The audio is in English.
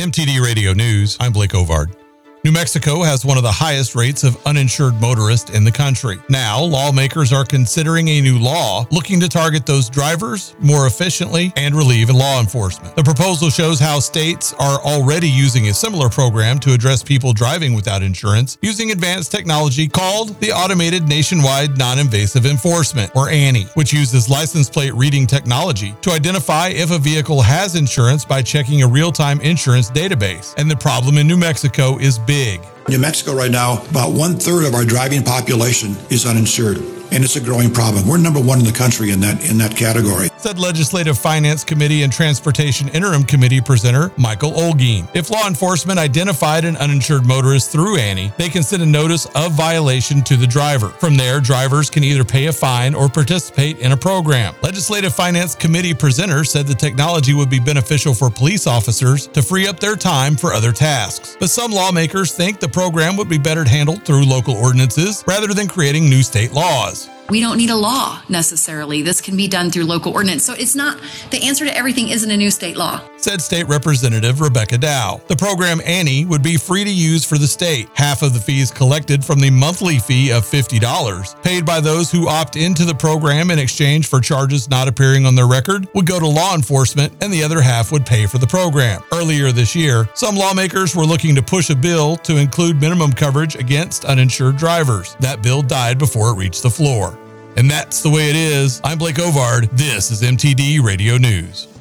MTD Radio News, I'm Blake Ovard. New Mexico has one of the highest rates of uninsured motorists in the country. Now, lawmakers are considering a new law looking to target those drivers more efficiently and relieve law enforcement. The proposal shows how states are already using a similar program to address people driving without insurance using advanced technology called the Automated Nationwide Non-Invasive Enforcement, or ANI, which uses license plate reading technology to identify if a vehicle has insurance by checking a real-time insurance database. And the problem in New Mexico is big. New Mexico right now, about 1/3 of our driving population is uninsured, and it's a growing problem. We're number one in the country in that category, said Legislative Finance Committee and Transportation Interim Committee presenter Michael Olguin. If law enforcement identified an uninsured motorist through ANI, they can send a notice of violation to the driver. From there, drivers can either pay a fine or participate in a program. Legislative Finance Committee presenter said the technology would be beneficial for police officers to free up their time for other tasks. But some lawmakers think the program would be better handled through local ordinances rather than creating new state laws. We don't need a law necessarily. This can be done through local ordinance. So it's not, the answer to everything isn't a new state law, said State Representative Rebecca Dow. The program ANI would be free to use for the state. Half of the fees collected from the monthly fee of $50 paid by those who opt into the program in exchange for charges not appearing on their record would go to law enforcement, and the other half would pay for the program. Earlier this year, some lawmakers were looking to push a bill to include minimum coverage against uninsured drivers. That bill died before it reached the floor. And that's the way it is. I'm Blake Ovard. This is MTD Radio News.